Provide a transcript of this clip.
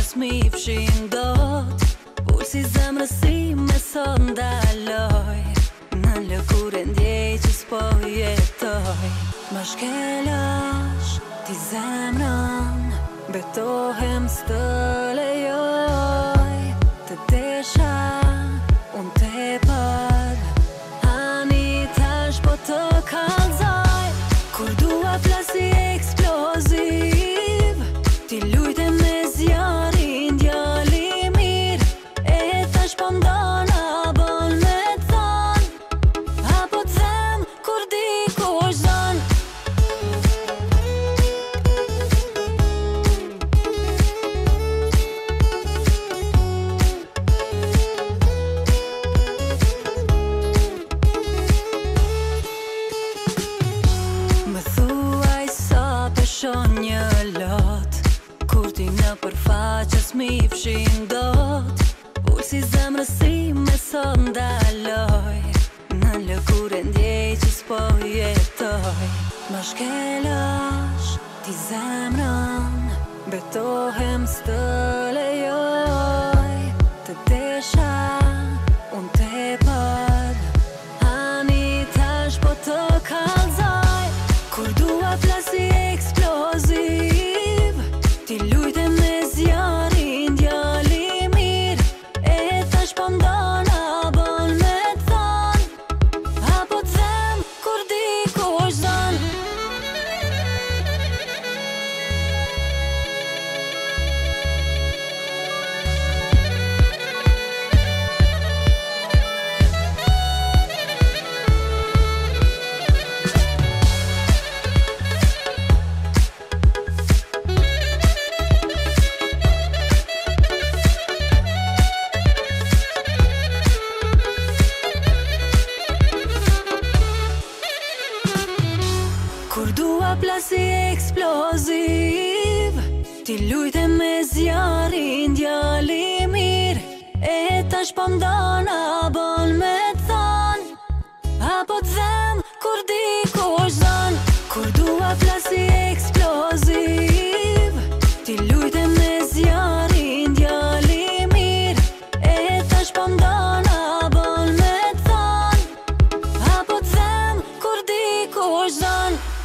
s'mi fshin dot. Pulsi zemrës si me sot ndaloj, në lëkurë ndjej që s'po jetoj. Ma shkelash ti zemrën, betohem s'të lejoj. Të desha unë tepër, ani tash po të kallzoj. Kur dua flasi eksploziv, ti lujte me zjarin djali mirë. E tash po ndona bon me thon, apo them kur dikush zon. Më thuaj sa peshon një lot, kur ti në përfaqës mi fshin dot. Pulsi zemrës si me sot ndaloj, në lëkurë ndjej që s'po jetoj. Ma shkelash ti zemrën, betohem s'të lejoj. Të desha unë tepër, ani tash po të kallzoj. Kur dua flasi eksploziv, ti lujte me zjarin djali mirë. E tash po ndona bon me thon, apo them kur dikush zon. Kur dua plasi eksploziv, ti lujte me zjarin djali mirë. E tash po ndona bon me thon, apo them kur dikush zon. Kur dua plasi eksploziv, ti lujte me zjarin djali mirë. E tash po ndona bon me thon, apo them kur dikush zon.